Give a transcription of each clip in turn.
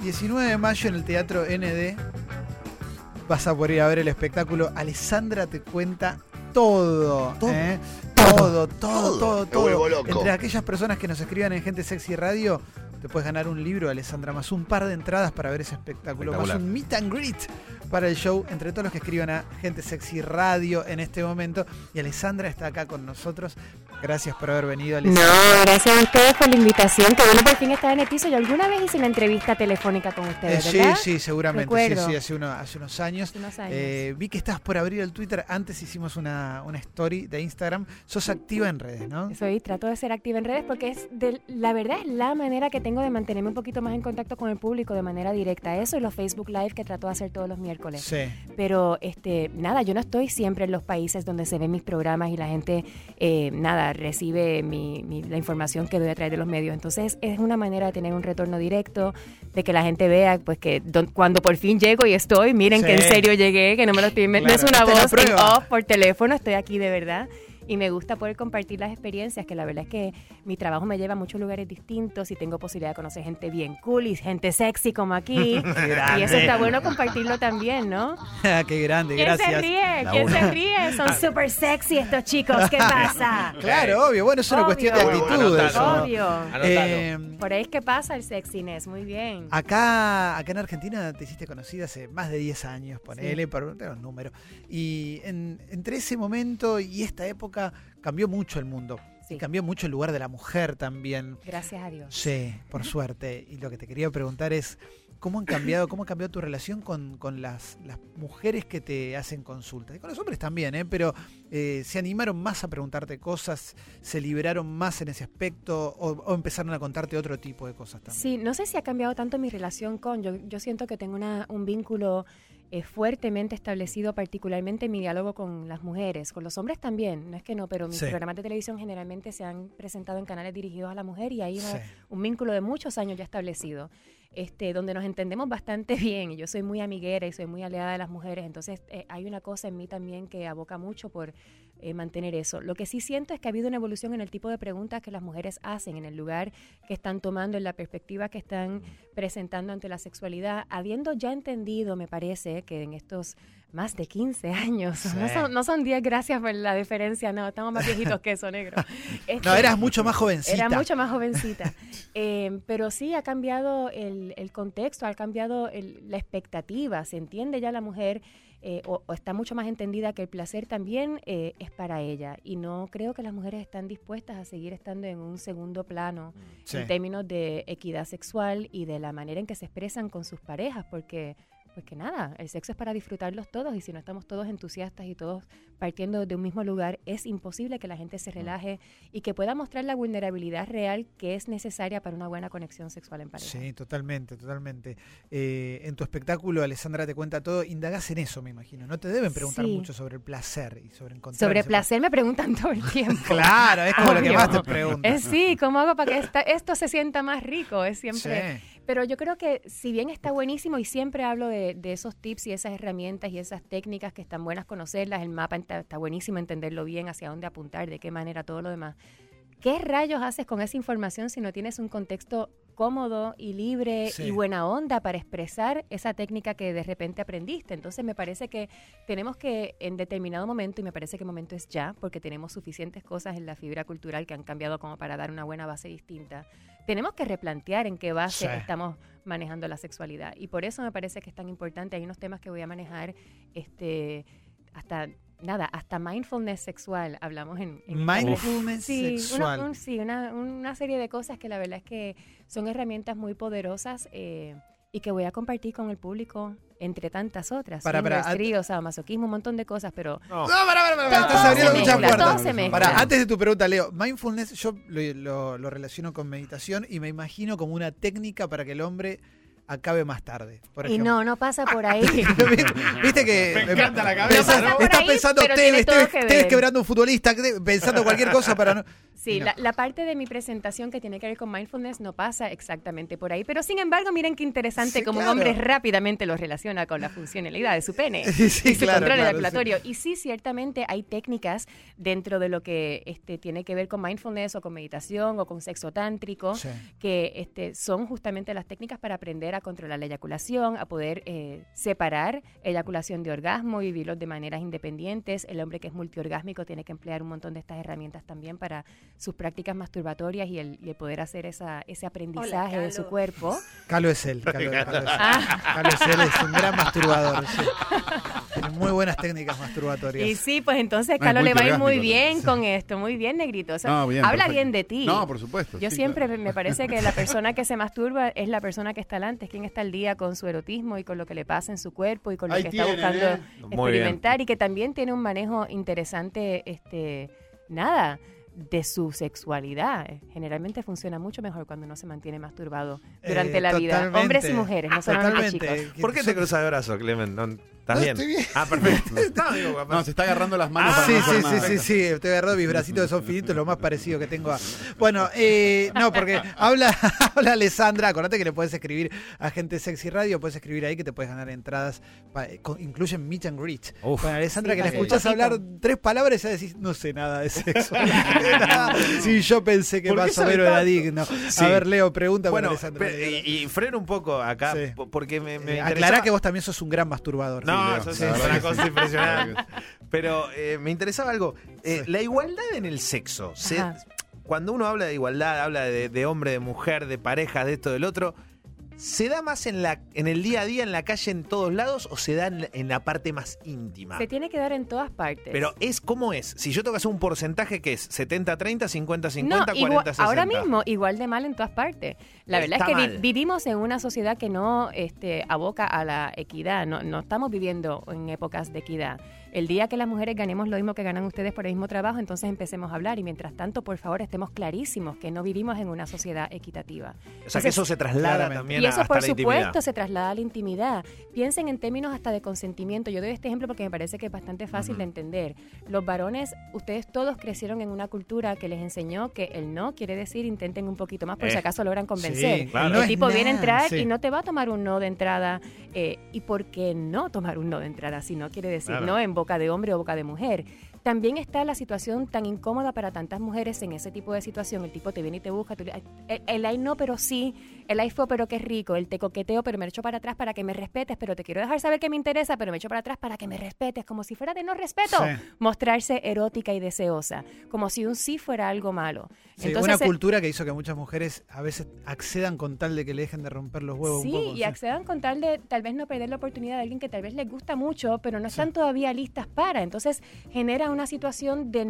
19 de mayo en el Teatro ND vas a poder ir a ver el espectáculo Alessandra te cuenta todo. Todo. Me vuelvo loco. Entre aquellas personas que nos escriban en Gente Sexy Radio, te puedes ganar un libro de Alessandra, más un par de entradas para ver ese espectáculo, más un meet and greet para el show, entre todos los que escriban a Gente Sexy Radio en este momento. Y Alessandra está acá con nosotros. Gracias por haber venido, Alessandra. No, gracias a ustedes por la invitación. Que bueno por fin estar en el piso. Yo alguna vez hice una entrevista telefónica con ustedes, ¿verdad? Sí, seguramente. Recuerdo. Sí, hace unos años. Vi que estabas por abrir el Twitter. Antes hicimos una story de Instagram. Sos activa en redes, ¿no? Trato de ser activa en redes porque la verdad es la manera que tengo de mantenerme un poquito más en contacto con el público de manera directa. Eso y los Facebook Live que trato de hacer todos los miércoles. Sí. Pero nada, yo no estoy siempre en los países donde se ven mis programas y la gente recibe la información que doy a través de los medios. Entonces es una manera de tener un retorno directo, de que la gente vea pues que cuando por fin llego y estoy, miren que en serio llegué, que no me lo estoy inventando, no es una voz en off por teléfono, estoy aquí de verdad. Y me gusta poder compartir las experiencias, que la verdad es que mi trabajo me lleva a muchos lugares distintos y tengo posibilidad de conocer gente bien cool y gente sexy como aquí. Y eso está bueno compartirlo también, ¿no? Qué grande, ¿Quién gracias. ¿Quién se ríe? Son súper sexy estos chicos, ¿qué pasa? Claro, obvio. Bueno, es una cuestión de actitud. Obvio. Por ahí es que pasa el sexiness, muy bien. Acá en Argentina te hiciste conocida hace más de 10 años, ponele, por un número. Y entre ese momento y esta época cambió mucho el mundo. Sí. Y cambió mucho el lugar de la mujer también. Gracias a Dios. Sí, por suerte. Y lo que te quería preguntar es, ¿cómo ha cambiado tu relación con las mujeres que te hacen consultas? Y con los hombres también, pero ¿se animaron más a preguntarte cosas? ¿Se liberaron más en ese aspecto? ¿O empezaron a contarte otro tipo de cosas también? Sí, no sé si ha cambiado tanto mi relación yo siento que tengo un vínculo fuertemente establecido, particularmente en mi diálogo con las mujeres, con los hombres también, no es que no, pero mis programas de televisión generalmente se han presentado en canales dirigidos a la mujer y hay un vínculo de muchos años ya establecido, donde nos entendemos bastante bien, y yo soy muy amiguera y soy muy aliada de las mujeres, entonces hay una cosa en mí también que aboca mucho por mantener eso. Lo que sí siento es que ha habido una evolución en el tipo de preguntas que las mujeres hacen, en el lugar que están tomando, en la perspectiva que están presentando ante la sexualidad, habiendo ya entendido, me parece, que en estos más de 15 años, no son 10, gracias por la diferencia, no, estamos más viejitos que eso, negro. No, eras mucho más jovencita. Era mucho más jovencita, pero sí ha cambiado el contexto, ha cambiado la expectativa, se entiende ya la mujer o está mucho más entendida que el placer también es para ella, y no creo que las mujeres están dispuestas a seguir estando en un segundo plano en términos de equidad sexual y de la manera en que se expresan con sus parejas, porque pues que nada, el sexo es para disfrutarlos todos, y si no estamos todos entusiastas y todos partiendo de un mismo lugar, es imposible que la gente se relaje y que pueda mostrar la vulnerabilidad real que es necesaria para una buena conexión sexual en pareja. Sí, totalmente. En tu espectáculo, Alessandra te cuenta todo, indagás en eso, me imagino. No te deben preguntar mucho sobre el placer y sobre encontrar... Sobre placer me preguntan todo el tiempo. Claro, es como lo que más te preguntan. Sí, ¿cómo hago para que esto se sienta más rico? Es siempre... Sí. Pero yo creo que si bien está buenísimo, y siempre hablo de esos tips y esas herramientas y esas técnicas que están buenas conocerlas, el mapa está buenísimo entenderlo bien, hacia dónde apuntar, de qué manera, todo lo demás. ¿Qué rayos haces con esa información si no tienes un contexto cómodo y libre y buena onda para expresar esa técnica que de repente aprendiste? Entonces me parece que tenemos que en determinado momento, y me parece que el momento es ya, porque tenemos suficientes cosas en la fibra cultural que han cambiado como para dar una buena base distinta, tenemos que replantear en qué base estamos manejando la sexualidad, y por eso me parece que es tan importante. Hay unos temas que voy a manejar hasta mindfulness sexual, hablamos en mindfulness sexual. Una serie de cosas que la verdad es que son herramientas muy poderosas y que voy a compartir con el público, entre tantas otras. Masoquismo, un montón de cosas, pero... No, estás abriendo muchas puertas. Antes de tu pregunta, Leo, mindfulness yo lo relaciono con meditación y me imagino como una técnica para que el hombre acabe más tarde, por ejemplo. Y no pasa por ahí. Viste que me encanta la cabeza, ¿no? Estás pensando Tevez quebrando un futbolista, pensando cualquier cosa para no... Sí, no. La parte de mi presentación que tiene que ver con mindfulness no pasa exactamente por ahí, pero sin embargo, miren qué interesante como un hombre rápidamente lo relaciona con la funcionalidad de su pene y su control eyaculatorio. Sí. Y sí, ciertamente hay técnicas dentro de lo que tiene que ver con mindfulness o con meditación o con sexo tántrico que son justamente las técnicas para aprender a controlar la eyaculación, a poder separar eyaculación de orgasmo y vivirlos de maneras independientes. El hombre que es multiorgásmico tiene que emplear un montón de estas herramientas también para sus prácticas masturbatorias y el poder hacer ese aprendizaje de su cuerpo. Calo es él. Calo es él, es un gran masturbador. Sí. Tiene muy buenas técnicas masturbatorias. Y sí, pues entonces Calo le va a ir muy bien con esto. Muy bien, Negrito. O sea, habla perfecto. Bien de ti. No, por supuesto. Yo siempre me parece que la persona que se masturba es la persona que está delante, es quien está al día con su erotismo y con lo que le pasa en su cuerpo y con lo que está buscando experimentar y que también tiene un manejo interesante, de su sexualidad. Generalmente funciona mucho mejor cuando uno se mantiene masturbado durante la vida. Hombres y mujeres, no solamente chicos. ¿Por qué te cruzas de brazos, Clemen? ¿Estás bien? Estoy bien. Ah, perfecto. No, se está agarrando las manos. Sí, estoy agarrando mis bracitos que son finitos, lo más parecido que tengo a... Bueno, no, porque habla Alessandra, acordate que le puedes escribir a Gente Sexy Radio, puedes escribir ahí que te puedes ganar entradas, incluyen meet and greet. Con Alessandra, que la escuchás hablar 3 palabras y ya decís, no sé nada de sexo. Sí, yo pensé que más o menos era digno. Sí. A ver, Leo, pregunta para Alessandra. Y freno un poco acá, porque me aclará que vos también sos un gran masturbador. No, eso es una cosa impresionante. Pero me interesaba algo. La igualdad en el sexo. Cuando uno habla de igualdad, habla de hombre, de mujer, de pareja, de esto, del otro, ¿se da más en el día a día, en la calle, en todos lados, o se da en la parte más íntima? Se tiene que dar en todas partes. Pero ¿cómo es? Si yo tengo que hacer un porcentaje, ¿qué es? ¿70-30, 50-50, no, 40-60? Ahora mismo, igual de mal en todas partes. La verdad es que vivimos en una sociedad que no aboca a la equidad. No estamos viviendo en épocas de equidad. El día que las mujeres ganemos lo mismo que ganan ustedes por el mismo trabajo, entonces empecemos a hablar. Y mientras tanto, por favor, estemos clarísimos que no vivimos en una sociedad equitativa. O sea, que eso se traslada también y eso, hasta por la supuesto, intimidad. se traslada a la intimidad. Piensen en términos hasta de consentimiento. Yo doy este ejemplo porque me parece que es bastante fácil de entender. Los varones, ustedes todos crecieron en una cultura que les enseñó que el no quiere decir intenten un poquito más por si acaso logran convencer. Sí, claro. El tipo viene a entrar y no te va a tomar un no de entrada. ¿Y por qué no tomar un no de entrada si no quiere decir no en boca de hombre o boca de mujer? También está la situación tan incómoda para tantas mujeres en ese tipo de situación. El tipo te viene y te busca. El ay no, pero sí. El ay fue, pero qué rico. El te coqueteo, pero me echo para atrás para que me respetes. Pero te quiero dejar saber que me interesa, pero me echo para atrás para que me respetes. Como si fuera de no respeto. Sí. Mostrarse erótica y deseosa. Como si un sí fuera algo malo. Sí, entonces, una cultura que hizo que muchas mujeres a veces accedan con tal de que le dejen de romper los huevos un poco. Sí, y accedan con tal de tal vez no perder la oportunidad de alguien que tal vez les gusta mucho, pero no están todavía listas para. Entonces genera una situación de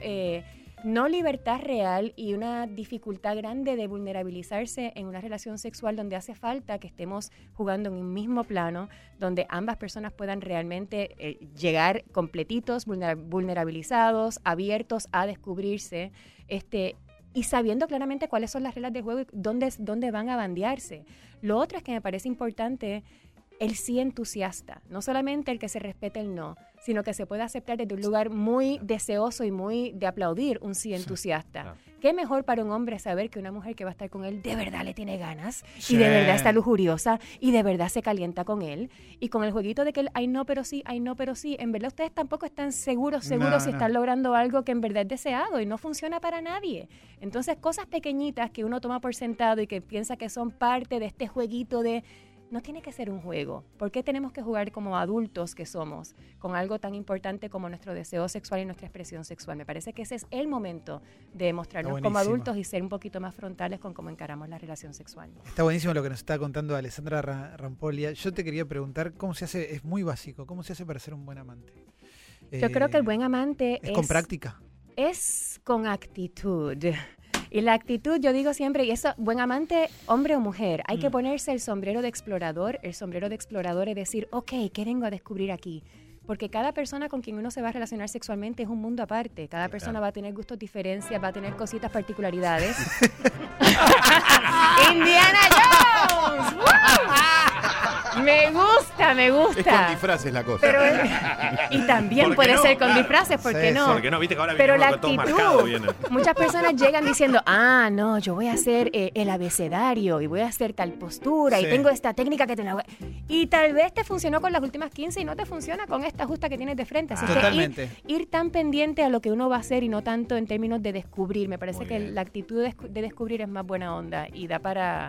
no libertad real y una dificultad grande de vulnerabilizarse en una relación sexual donde hace falta que estemos jugando en un mismo plano, donde ambas personas puedan realmente llegar completitos, vulnerabilizados, abiertos a descubrirse, y sabiendo claramente cuáles son las reglas de juego y dónde van a bandearse. Lo otro es que me parece importante el sí entusiasta, no solamente el que se respete el no, sino que se puede aceptar desde un lugar muy deseoso y muy de aplaudir un sí entusiasta. ¿Qué mejor para un hombre saber que una mujer que va a estar con él de verdad le tiene ganas y de verdad está lujuriosa y de verdad se calienta con él? Y con el jueguito de que ay no, pero sí, en verdad ustedes tampoco están seguros si están logrando algo que en verdad es deseado y no funciona para nadie. Entonces, cosas pequeñitas que uno toma por sentado y que piensa que son parte de este jueguito de... No tiene que ser un juego. ¿Por qué tenemos que jugar como adultos que somos con algo tan importante como nuestro deseo sexual y nuestra expresión sexual? Me parece que ese es el momento de mostrarnos como adultos y ser un poquito más frontales con cómo encaramos la relación sexual. Está buenísimo lo que nos está contando Alessandra Rampoglia. Yo te quería preguntar, ¿cómo se hace? Es muy básico. ¿Cómo se hace para ser un buen amante? Yo creo que el buen amante ¿Es con práctica? Es con actitud. Y la actitud, yo digo siempre, y eso, buen amante, hombre o mujer, hay que ponerse el sombrero de explorador. El sombrero de explorador es decir, ok, ¿qué vengo a descubrir aquí? Porque cada persona con quien uno se va a relacionar sexualmente es un mundo aparte. Cada persona va a tener gustos diferencias, va a tener cositas, particularidades. ¡Indiana Jones! Me gusta. Es con disfraces la cosa. Pero y también puede ser con disfraces, ¿por qué no? Porque no, viste que ahora pero viene la todo marcado. Muchas personas llegan diciendo, no, yo voy a hacer el abecedario y voy a hacer tal postura y tengo esta técnica que te la voy... Y tal vez te funcionó con las últimas 15 y no te funciona con esta justa que tienes de frente. Así Totalmente. que ir tan pendiente a lo que uno va a hacer y no tanto en términos de descubrir. Me parece que la actitud de descubrir es más buena onda y da para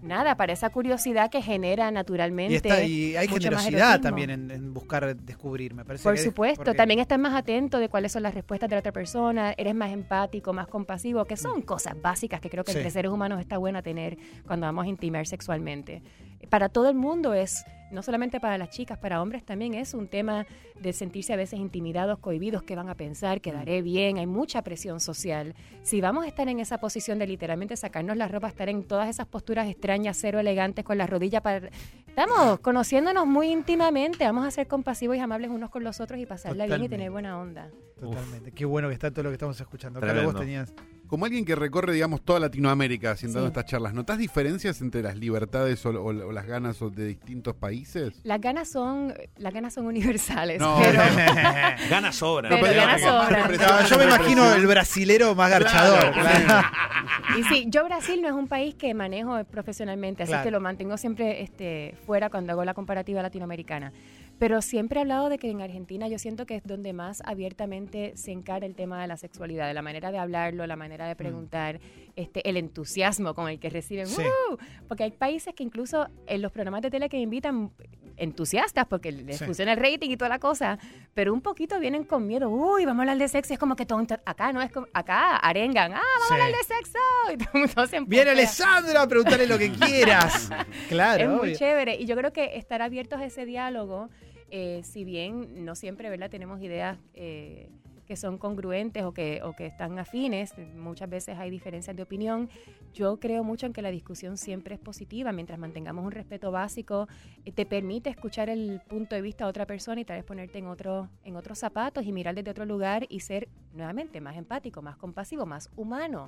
nada, para esa curiosidad que genera naturalmente. Y hay generosidad también en buscar descubrir, me parece. Por supuesto, también estás más atento de cuáles son las respuestas de la otra persona, eres más empático, más compasivo, que son cosas básicas que creo que entre seres humanos está buena tener cuando vamos a intimar sexualmente. Para todo el mundo es, no solamente para las chicas, para hombres también es un tema de sentirse a veces intimidados, cohibidos, que van a pensar, quedaré bien, hay mucha presión social. Si vamos a estar en esa posición de literalmente sacarnos la ropa, estar en todas esas posturas extrañas, cero elegantes, con las rodillas estamos conociéndonos muy íntimamente, vamos a ser compasivos y amables unos con los otros y pasarla bien y tener buena onda. Totalmente. Qué bueno que está todo lo que estamos escuchando. Carlos, vos tenías... Como alguien que recorre, digamos, toda Latinoamérica haciendo estas charlas, ¿notás diferencias entre las libertades o las ganas de distintos países? Las ganas son universales. No, pero... ganas sobran. Ganas sobran. Yo me imagino el brasilero más garchador. Claro. Y sí, yo Brasil no es un país que manejo profesionalmente, así que lo mantengo siempre fuera cuando hago la comparativa latinoamericana. Pero siempre he hablado de que en Argentina yo siento que es donde más abiertamente se encara el tema de la sexualidad, de la manera de hablarlo, la manera de preguntar, el entusiasmo con el que reciben. Sí. Porque hay países que incluso en los programas de tele que invitan entusiastas porque les funciona el rating y toda la cosa, pero un poquito vienen con miedo. Uy, vamos a hablar de sexo. Es como que todo, acá no es como, acá arengan. Vamos a hablar de sexo. Y todo el mundo se empuja. Viene Alessandra a preguntarle lo que quieras. Claro. Es muy chévere. Y yo creo que estar abiertos a ese diálogo, si bien no siempre, ¿verdad?, tenemos ideas que son congruentes o que están afines, muchas veces hay diferencias de opinión. Yo creo mucho en que la discusión siempre es positiva, mientras mantengamos un respeto básico, te permite escuchar el punto de vista de otra persona y tal vez ponerte en otros zapatos y mirar desde otro lugar y ser nuevamente más empático, más compasivo, más humano.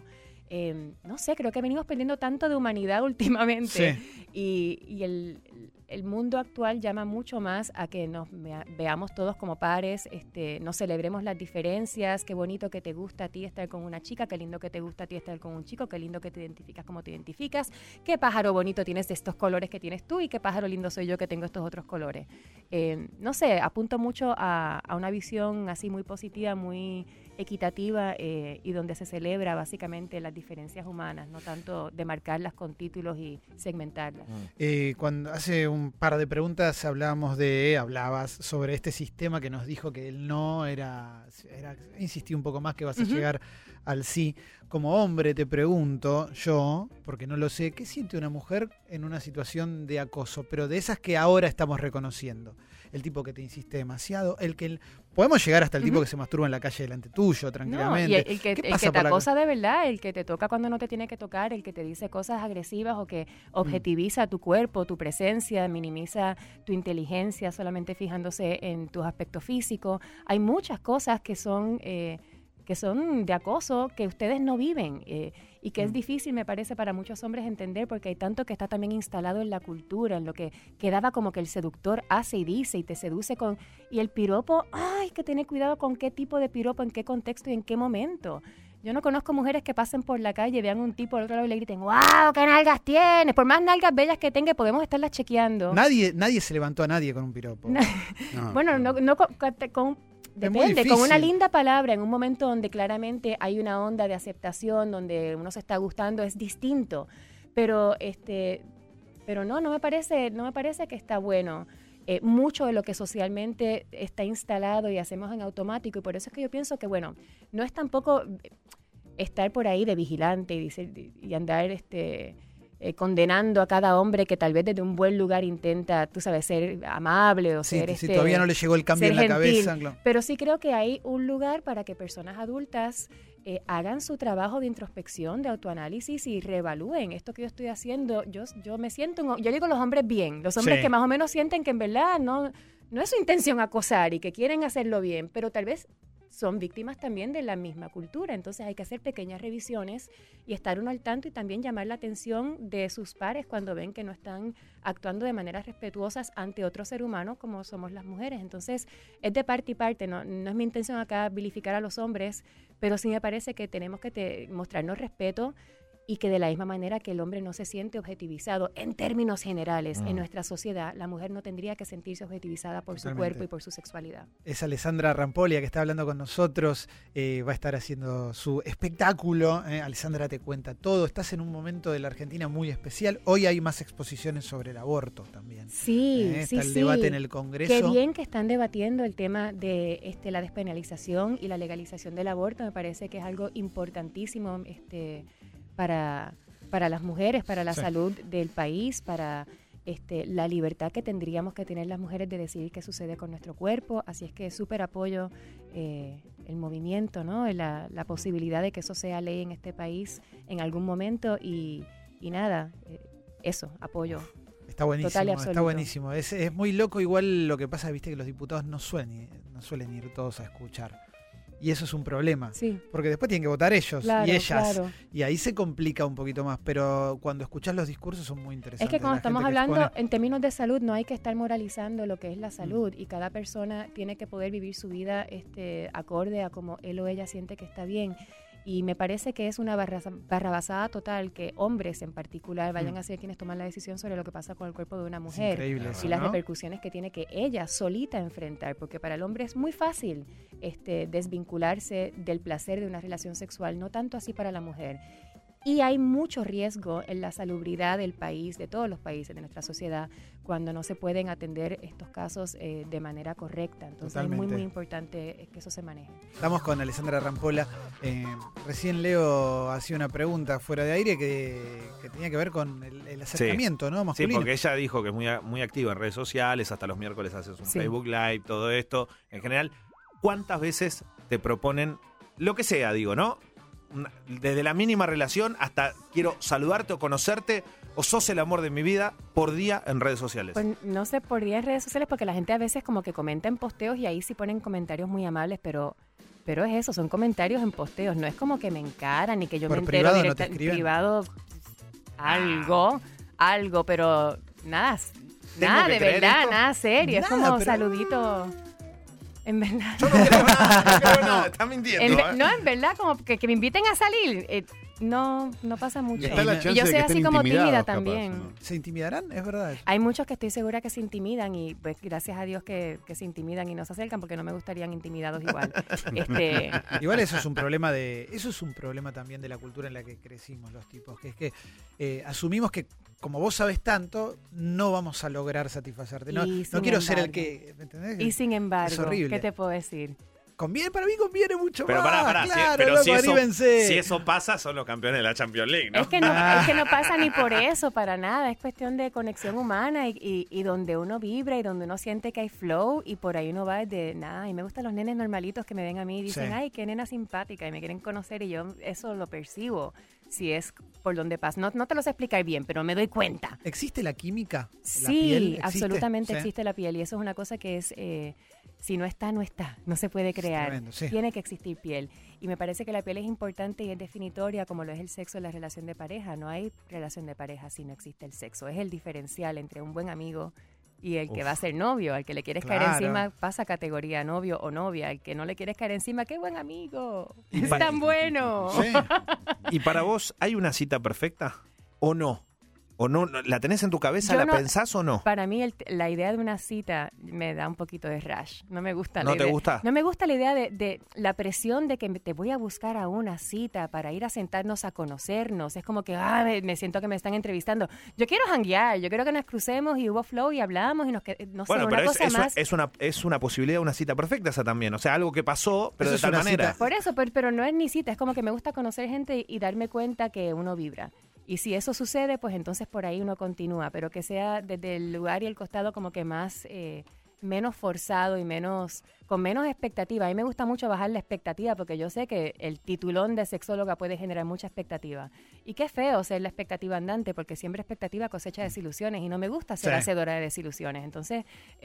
No sé, creo que venimos perdiendo tanto de humanidad últimamente y el mundo actual llama mucho más a que nos veamos todos como pares, nos celebremos las diferencias. Qué bonito que te gusta a ti estar con una chica, qué lindo que te gusta a ti estar con un chico, qué lindo que te identificas como te identificas, qué pájaro bonito tienes de estos colores que tienes tú y qué pájaro lindo soy yo que tengo estos otros colores. No sé, apunto mucho a una visión así muy positiva, muy equitativa y donde se celebra básicamente las diferencias humanas, no tanto de marcarlas con títulos y segmentarlas. Cuando hace un par de preguntas hablabas sobre este sistema que nos dijo que el no era insistí un poco más que vas a llegar al sí. Como hombre te pregunto, yo, porque no lo sé, ¿qué siente una mujer en una situación de acoso? Pero de esas que ahora estamos reconociendo. El tipo que te insiste demasiado, podemos llegar hasta el tipo que se masturba en la calle delante tuyo, tranquilamente. No, y el que te acosa de verdad, el que te toca cuando no te tiene que tocar, el que te dice cosas agresivas o que objetiviza tu cuerpo, tu presencia, minimiza tu inteligencia solamente fijándose en tus aspectos físicos. Hay muchas cosas que son de acoso que ustedes no viven y que es difícil, me parece, para muchos hombres entender porque hay tanto que está también instalado en la cultura, en lo que quedaba como que el seductor hace y dice y te seduce con... Y el piropo, hay que tener cuidado con qué tipo de piropo, en qué contexto y en qué momento. Yo no conozco mujeres que pasen por la calle, vean un tipo al otro lado y le griten, ¡wow, qué nalgas tienes! Por más nalgas bellas que tenga, podemos estarlas chequeando. Nadie se levantó a nadie con un piropo. Bueno, no con depende, con una linda palabra, en un momento donde claramente hay una onda de aceptación, donde uno se está gustando, es distinto. Pero no me parece que está bueno. Mucho de lo que socialmente está instalado y hacemos en automático, y por eso es que yo pienso que, bueno, no es tampoco estar por ahí de vigilante y andar condenando a cada hombre que tal vez desde un buen lugar intenta, tú sabes, ser amable o ser... Sí, todavía no le llegó el cambio en la cabeza. Claro. Pero sí creo que hay un lugar para que personas adultas hagan su trabajo de introspección, de autoanálisis y reevalúen esto que yo estoy haciendo. Yo me siento... Yo digo los hombres bien, los hombres que más o menos sienten que en verdad no es su intención acosar y que quieren hacerlo bien, pero tal vez son víctimas también de la misma cultura. Entonces hay que hacer pequeñas revisiones y estar uno al tanto y también llamar la atención de sus pares cuando ven que no están actuando de maneras respetuosas ante otro ser humano como somos las mujeres. Entonces es de parte y parte. No es mi intención acá vilificar a los hombres, pero sí me parece que tenemos que mostrarnos respeto y que de la misma manera que el hombre no se siente objetivizado en términos generales en nuestra sociedad, la mujer no tendría que sentirse objetivizada por su cuerpo y por su sexualidad. Es Alessandra Rampolia que está hablando con nosotros, va a estar haciendo su espectáculo. Alessandra te cuenta todo. Estás en un momento de la Argentina muy especial. Hoy hay más exposiciones sobre el aborto también. Sí, está el debate en el Congreso. Qué bien que están debatiendo el tema de la despenalización y la legalización del aborto. Me parece que es algo importantísimo para las mujeres, para la salud del país, para la libertad que tendríamos que tener las mujeres de decidir qué sucede con nuestro cuerpo. Así es que súper apoyo el movimiento, ¿no? La posibilidad de que eso sea ley en este país en algún momento y nada, eso, apoyo. Está buenísimo, está buenísimo. Es muy loco igual lo que pasa, viste que los diputados no suelen ir todos a escuchar. Y eso es un problema, porque después tienen que votar ellos y ellas, y ahí se complica un poquito más, pero cuando escuchas los discursos son muy interesantes. Es que cuando estamos hablando en términos de salud no hay que estar moralizando lo que es la salud y cada persona tiene que poder vivir su vida acorde a como él o ella siente que está bien. Y me parece que es una barrabasada total que hombres en particular vayan a ser quienes toman la decisión sobre lo que pasa con el cuerpo de una mujer. Es increíble eso, y las ¿no? repercusiones que tiene que ella solita enfrentar, porque para el hombre es muy fácil desvincularse del placer de una relación sexual, no tanto así para la mujer. Y hay mucho riesgo en la salubridad del país, de todos los países de nuestra sociedad, cuando no se pueden atender estos casos de manera correcta. Entonces Totalmente. es muy, muy importante que eso se maneje. Estamos con Alessandra Rampola. Recién Leo hacía una pregunta fuera de aire que tenía que ver con el acercamiento, ¿no? Masculino. Sí, porque ella dijo que es muy activa en redes sociales, hasta los miércoles haces un Facebook Live, todo esto. En general, ¿cuántas veces te proponen lo que sea, digo, ¿no? Desde la mínima relación hasta quiero saludarte o conocerte o sos el amor de mi vida por día en redes sociales? Pues no sé, por día en redes sociales, porque la gente a veces como que comenta en posteos y ahí sí ponen comentarios muy amables, pero es eso, son comentarios en posteos, no es como que me encaran ni que yo por me entero privado directa, no te en escriben. privado algo, pero nada que de creer verdad, esto? nada serio, es Nada, como pero- saludito. En verdad. Yo no creo nada, está mintiendo. No, en verdad, como que me inviten a salir, no pasa mucho. Y está la Y chance yo de soy que así estén como tímida intimidados, también. capaz, ¿no? ¿Se intimidarán? Es verdad. Hay muchos que estoy segura que se intimidan y pues gracias a Dios que se intimidan y no se acercan porque no me gustarían intimidados igual. Igual eso es un problema también de la cultura en la que crecimos los tipos, que es que asumimos que como vos sabés tanto, no vamos a lograr satisfacerte. No quiero ser el que, ¿me entendés? Y sin embargo, es horrible. ¿qué te puedo decir? Para mí conviene mucho Pero más. pará, claro, pero loco, si anímense. eso pasa, son los campeones de la Champions League, ¿no? Es que no pasa ni por eso, para nada. Es cuestión de conexión humana y donde uno vibra y donde uno siente que hay flow y por ahí uno va desde nada. Y me gustan los nenes normalitos que me ven a mí y dicen, ay, qué nena simpática y me quieren conocer y yo eso lo percibo. Si es por donde pasa. No te lo sé explicar bien, pero me doy cuenta. ¿Existe la química? Sí, ¿La piel existe? absolutamente Sí. existe la piel y eso es una cosa que es, si no está, no está, no se puede crear, tremendo, sí. Tiene que existir piel y me parece que la piel es importante y es definitoria como lo es el sexo en la relación de pareja. No hay relación de pareja si no existe el sexo, es el diferencial entre un buen amigo y el que va a ser novio. Al que le quieres caer encima pasa a categoría novio o novia, al que no le quieres caer encima, ¡qué buen amigo! ¡Es tan bueno! Sí. ¿Y para vos hay una cita perfecta o no? ¿O no? ¿La tenés en tu cabeza? Yo ¿La no- pensás o no? Para mí la idea de una cita me da un poquito de rash. No me gusta la ¿No te idea. gusta? No me gusta la idea de la presión de que te voy a buscar a una cita para ir a sentarnos a conocernos. Es como que me siento que me están entrevistando. Yo quiero janguear, yo quiero que nos crucemos y hubo flow y hablamos y no sé, Bueno, una pero cosa más. es una posibilidad de una cita perfecta esa también. O sea, algo que pasó, pero Eso de es tal una manera. cita. Por eso, pero no es ni cita, es como que me gusta conocer gente y darme cuenta que uno vibra. Y si eso sucede, pues entonces por ahí uno continúa, pero que sea desde el lugar y el costado como que más, menos forzado y con menos expectativa. A mí me gusta mucho bajar la expectativa porque yo sé que el titulón de sexóloga puede generar mucha expectativa. Y qué feo ser la expectativa andante porque siempre expectativa cosecha desilusiones y no me gusta ser Sí. hacedora de desilusiones. Entonces,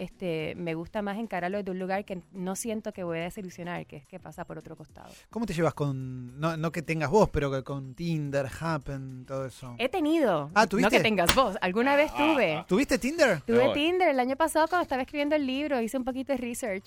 me gusta más encararlo desde un lugar que no siento que voy a desilusionar, que es que pasa por otro costado. ¿Cómo te llevas con, no que tengas vos, pero que con Tinder, Happen, todo eso? He tenido. ¿tuviste? No que tengas vos. Alguna vez tuve. ¿Tuviste Tinder? Tuve Voy. Tinder el año pasado cuando estaba escribiendo el libro, hice un poquito de research y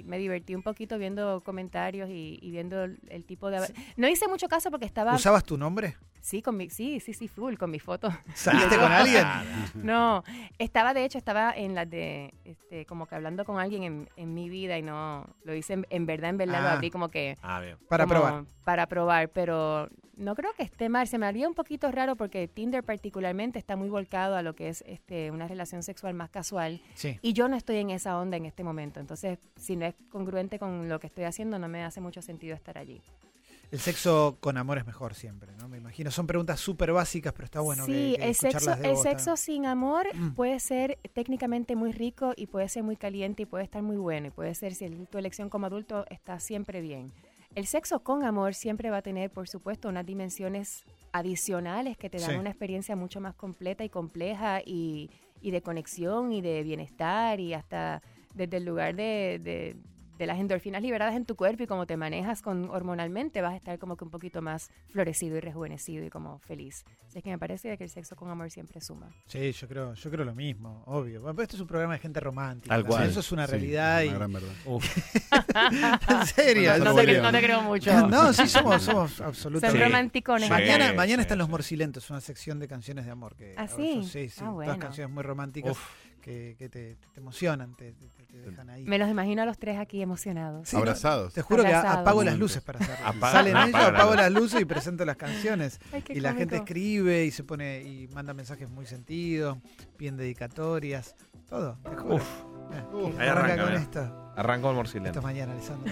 me divertí un poquito viendo comentarios y viendo el tipo de... No hice mucho caso porque estaba... ¿Usabas tu nombre? Sí, full, con mi foto. ¿Saliste con alguien? No, estaba en las de, como que hablando con alguien en mi vida y no, lo hice en verdad lo abrí como que... bien. Para probar. Para probar, pero no creo que esté mal. Se me haría un poquito raro porque Tinder particularmente está muy volcado a lo que es una relación sexual más casual. Sí. Y yo no estoy en esa onda en este momento. Entonces, si no es congruente con lo que estoy haciendo, no me hace mucho sentido estar allí. El sexo con amor es mejor siempre, ¿no? Me imagino. Son preguntas súper básicas, pero está bueno sí, que escucharlas de el vos sexo sin amor puede ser técnicamente muy rico y puede ser muy caliente y puede estar muy bueno. Y puede ser, si tu elección como adulto está siempre bien. El sexo con amor siempre va a tener, por supuesto, unas dimensiones adicionales que te dan una experiencia mucho más completa y compleja y de conexión y de bienestar y hasta desde el lugar de las endorfinas liberadas en tu cuerpo y cómo te manejas hormonalmente, vas a estar como que un poquito más florecido y rejuvenecido y como feliz. Así que me parece que el sexo con amor siempre suma. Sí, yo creo lo mismo, obvio. Bueno, pero este es un programa de gente romántica. Tal cual. Eso es una realidad. Una gran verdad. En serio. No te creo mucho. No, sí, somos absolutamente. Son romanticones. Mañana están Los Morcilentos, una sección de canciones de amor. Sí? Sí, Bueno. todas canciones muy románticas que te emocionan, te dejan ahí. Me los imagino a los tres aquí emocionados. Sí, abrazados. Te juro Abrazados. que apago las luces para hacerlo. Apaga- Salen ellos, apaga la apago luz. las luces y presento las canciones. Ay, qué Y la gente cómico. escribe y se pone y manda mensajes muy sentidos, piden dedicatorias, todo, te juro. Ahí Arranca arranca, con mira. esto. Arrancó el Esto morcilento. es mañana, Alessandro.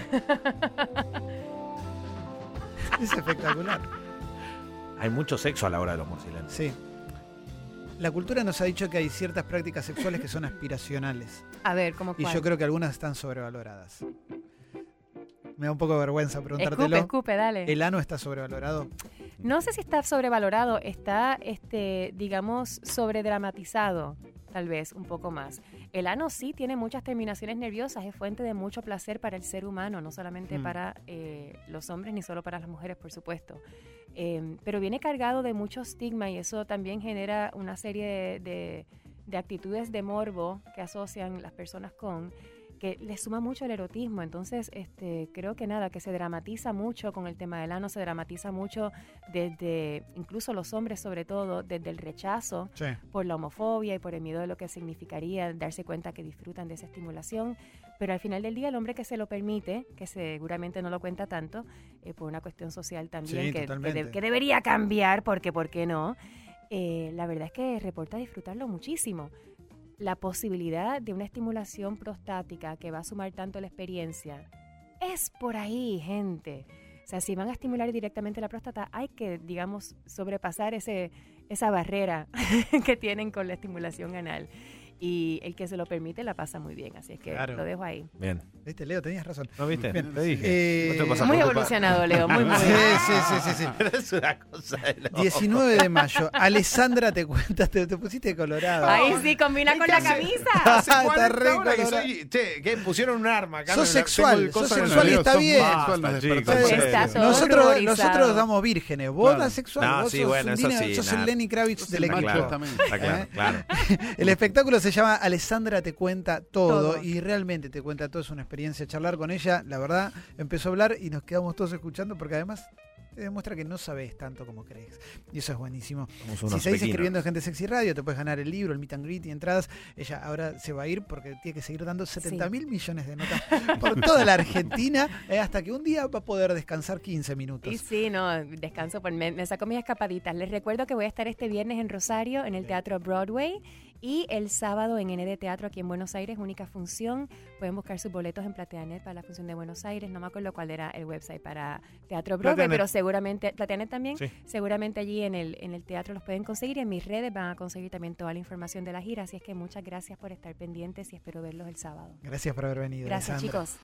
Es espectacular. Hay mucho sexo a la hora de los morcilentos. Sí. La cultura nos ha dicho que hay ciertas prácticas sexuales que son aspiracionales. A ver, ¿cómo Y cuál? yo creo que algunas están sobrevaloradas. Me da un poco de vergüenza preguntártelo. Escupe, dale. ¿El ano está sobrevalorado? No sé si está sobrevalorado, está, digamos, sobredramatizado, tal vez, un poco más. El ano sí tiene muchas terminaciones nerviosas, es fuente de mucho placer para el ser humano, no solamente para los hombres ni solo para las mujeres, por supuesto. Pero viene cargado de mucho estigma y eso también genera una serie de actitudes de morbo que asocian las personas con... que le suma mucho el erotismo. Entonces, creo que se dramatiza mucho con el tema del ano, se dramatiza mucho desde, incluso los hombres sobre todo, desde el rechazo por la homofobia y por el miedo de lo que significaría darse cuenta que disfrutan de esa estimulación. Pero al final del día, el hombre que se lo permite, que seguramente no lo cuenta tanto, por una cuestión social también, que debería cambiar, porque ¿por qué no? La verdad es que reporta disfrutarlo muchísimo. La posibilidad de una estimulación prostática que va a sumar tanto la experiencia es por ahí, gente. O sea, si van a estimular directamente la próstata, hay que, digamos, sobrepasar esa barrera que tienen con la estimulación anal. Y el que se lo permite la pasa muy bien, así es que lo dejo ahí. Bien. ¿Viste, Leo? Tenías razón. ¿No viste? Bien. Te dije. Muy evolucionado, Leo, muy. Sí. Pero es una cosa de loco. 19 de mayo. Alessandra te cuenta, te pusiste colorado. Ahí sí, combina con la camisa. Hace Está 40 re horas que colorado. soy... Che, ¿qué? Pusieron un arma acá. Sos Tengo sexual, el coso sos en el sexual y dedo. está Son bien. Sexual nos basta, despertamos. chicos. Está todo Nosotros horrorizado. somos vírgenes. Vos Claro. asexual. No, Vos sí, sos bueno, un eso Dina- sí, sos nada. el Lenny Kravitz del el macho equipo. también. Está claro, claro. El espectáculo se llama Alessandra te cuenta todo, Todo. y realmente te cuenta todo, es una experiencia charlar con ella, la verdad, empezó a hablar y nos quedamos todos escuchando porque además te demuestra que no sabes tanto como crees. Y eso es buenísimo. Somos Si unos seguís pequinos. escribiendo en Gente Sexy Radio, te puedes ganar el libro, el meet and greet y entradas. Ella ahora se va a ir porque tiene que seguir dando 70.000 millones de notas por toda la Argentina, hasta que un día va a poder descansar 15 minutos. Y sí, no, descanso, me saco mis escapaditas. Les recuerdo que voy a estar este viernes en Rosario, en el Teatro Broadway, y el sábado en ND Teatro aquí en Buenos Aires, única función. Pueden buscar sus boletos en Plateanet para la función de Buenos Aires. No me acuerdo cuál era el website para Teatro Broadway, Plateanet. pero seguramente, Plateanet también, Sí. seguramente allí en el teatro los pueden conseguir. Y en mis redes van a conseguir también toda la información de la gira. Así es que muchas gracias por estar pendientes y espero verlos el sábado. Gracias por haber venido. Gracias, Alessandra. chicos.